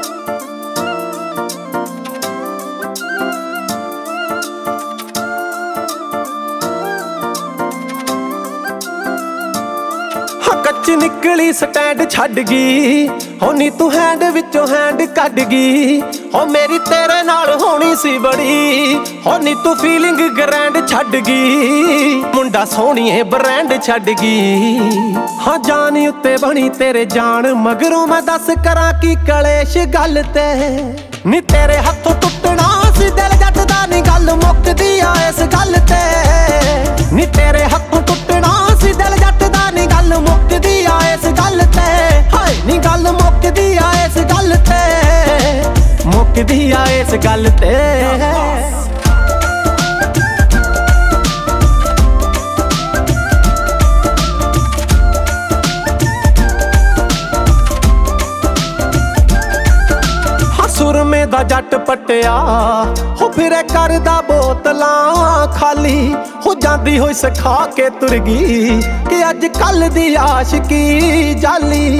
ਕੱਚ ਨਿਕਲੀ ਸਟੈਂਡ ਛੱਡ ਗਈ ਹੋ ਨੀ ਤੂੰ ਹੈਂਡ ਵਿੱਚੋਂ ਹੈਂਡ ਕੱਢ ਗਈ ਹੋ ਮੇਰੀ ਤੇਰੇ ਨਾਲ ਹੋਣੀ ਸੀ ਬੜੀ ਹੋ ਨੀ ਤੂੰ ਫੀਲਿੰਗ ਗ੍ਰੈਂਡ ਛੱਡ ਗਈ ਮੁੰਡਾ ਸੋਹਣੀਏ ਬ੍ਰਾਂਡ ਛੱਡ ਗਈ ਹਾਂ ਜਾਨ ਉੱਤੇ ਬਣੀ ਤੇਰੇ ਜਾਨ ਮਗਰੋਂ ਮੈਂ ਦੱਸ ਕਰਾਂ ਕੀ ਕਲੇਸ਼ ਗੱਲ ਤੇ ਨੀ ਤੇਰੇ ਹੱਥੋਂ ਟੁੱਟਣਾ ਸੀ ਦਿਲ ਜੱਟ ਦਾ ਨੀ ਗੱਲ ਮੁੱਕਦੀ ਆ ਇਸ ਗੱਲ ਤੇ ਨੀ ਤੇਰੇ ਹੱਥੋਂ ਟੁੱਟਣਾ ਸੀ ਦਿਲ ਜੱਟ ਦਾ ਨੀ ਗੱਲ ਮੁੱਕਦੀ ਆ ਇਸ ਗੱਲ ਤੇ ਹਾਏ ਨੀ ਗੱਲ ਮੁੱਕਦੀ ਆ ਇਸ ਗੱਲ ਤੇ ਮੁੱਕਦੀ ਆ ਇਸ ਗੱਲ ਤੇ ਸੁਰਮੇ ਦਾ ਜੱਟ ਪਟਿਆ ਹੋ ਫਿਰੇ ਕਰਦਾ ਬੋਤਲਾਂ ਖਾਲੀ ਹੋ ਜਾਂਦੀ ਹੋਈ ਸਿਖਾ ਕੇ ਤੁਰ ਗਈ ਕਿ ਅੱਜ ਕੱਲ ਦੀ ਆਸ਼ਕੀ ਜਾਲੀ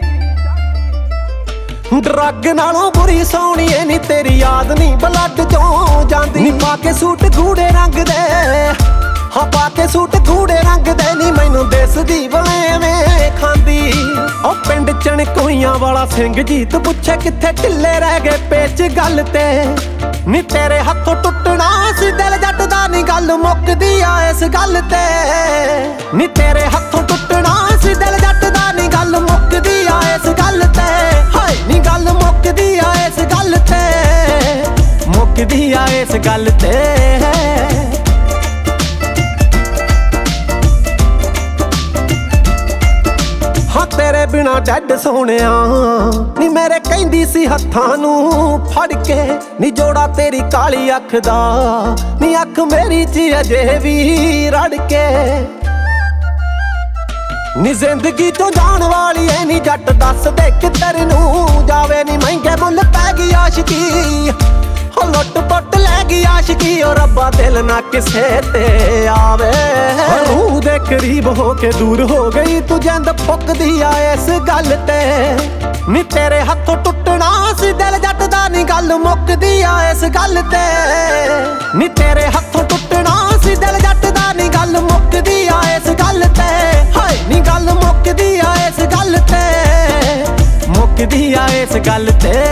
ਡਰੱਗ ਨਾਲੋਂ ਬੁਰੀ ਸੋਹਣੀਏ ਨੀ ਤੇਰੀ ਯਾਦ ਨੀ ਬਲੱਡ ਚੋਂ ਜਾਂਦੀ ਨੀ ਪਾ ਕੇ ਸੂਟ ਗੂੜੇ ਰੰਗ ਦੇ ਹਾਂ ਪਾ ਕੇ ਸੂਟ ਗੂੜੇ ਰੰਗ ਦੇ ਨੀ ਮੈਨੂੰ ਦਿਸਦੀ ਬਲੇਵੇਂ ਖਾਂਦੀ ਉਹ ਪਿੰਡ ਚਣਕੋਈਆਂ ਵਾਲਾ ਸਿੰਘ ਜੀਤ ਪੁੱਛੇ ਕਿੱਥੇ ਢਿੱਲੇ ਰਹਿ ਗਏ ਪੇਚ ਗੱਲ ਤੇ ਨੀ ਤੇਰੇ ਹੱਥੋਂ ਟੁੱਟਣਾ ਸੀ ਦਿਲ ਜੱਟ ਦਾ ਨੀ ਗੱਲ ਮੁੱਕਦੀ ਆ ਇਸ ਗੱਲ ਤੇ ਨੀ ਤੇਰੇ ਹੱਥੋਂ ਟੁੱਟਣਾ ਸੀ ਦਿਲ ਜੱਟ ਦਾ ਨੀ ਗੱਲ ਮੁੱਕਦੀ ਆ ਇਸ ਗੱਲ ਤੇ ਹਾਏ ਨੀ ਗੱਲ ਮੁੱਕਦੀ ਆ ਇਸ ਗੱਲ ਤੇ ਮੁੱਕਦੀ ਆ ਇਸ ਗੱਲ ਤੇ ਤੇਰੇ ਬਿਨਾ ਡੈਡ ਸੋਹਣਿਆ ਨੀ ਮੇਰੇ ਕਹਿੰਦੀ ਸੀ ਹੱਥਾਂ ਨੂੰ ਫੜ ਕੇ ਨੀ ਜੋੜਾ ਤੇਰੀ ਕਾਲੀ ਅੱਖ ਦਾ ਨੀ ਅੱਖ ਮੇਰੀ ਚ ਅਜੇ ਵੀ ਰੜ ਕੇ ਨੀ ਜ਼ਿੰਦਗੀ ਤੋਂ ਜਾਣ ਵਾਲੀ ਐ ਨੀ ਜੱਟ ਦੱਸ ਦੇ ਕਿੱਧਰ ਨੂੰ ਜਾਵੇ ਨੀ ਮਹਿੰਗੇ ਮੁੱਲ ਪੈ ਗਈ ਆਸ਼ਕੀ ਹੋ ਲੁੱਟ ਪੁੱਟ ਲੈ ਗਈ ਆਸ਼ਕੀ ਓ ਰੱਬਾ ਦਿਲ ਨਾ ਕਿਸੇ ਤੇ ਆਵੇ ਰੂਹ ਦੇ ਕਰੀਬ ਹੋ ਕੇ ਦੂਰ ਹੋ ਗਈ ਤੂੰ ਜਿੰਦ ਫੁੱਕਦੀ ਆ ਇਸ ਗੱਲ ਤੇ ਨੀ ਤੇਰੇ ਹੱਥੋਂ ਟੁੱਟਣਾ ਸੀ ਦਿਲ ਜੱਟ ਦਾ ਨੀ ਗੱਲ ਮੁੱਕਦੀ ਆ ਇਸ ਗੱਲ ਤੇ ਨੀ ਤੇਰੇ ਹੱਥੋਂ ਟੁੱਟਣਾ ਸੀ ਦਿਲ ਜੱਟ ਦਾ ਨੀ ਗੱਲ ਮੁੱਕਦੀ ਆ ਇਸ ਗੱਲ ਤੇ ਹਾਏ ਨੀ ਗੱਲ ਮੁੱਕਦੀ ਆ ਇਸ ਗੱਲ ਤੇ ਮੁੱਕਦੀ ਆ ਇਸ ਗੱਲ ਤੇ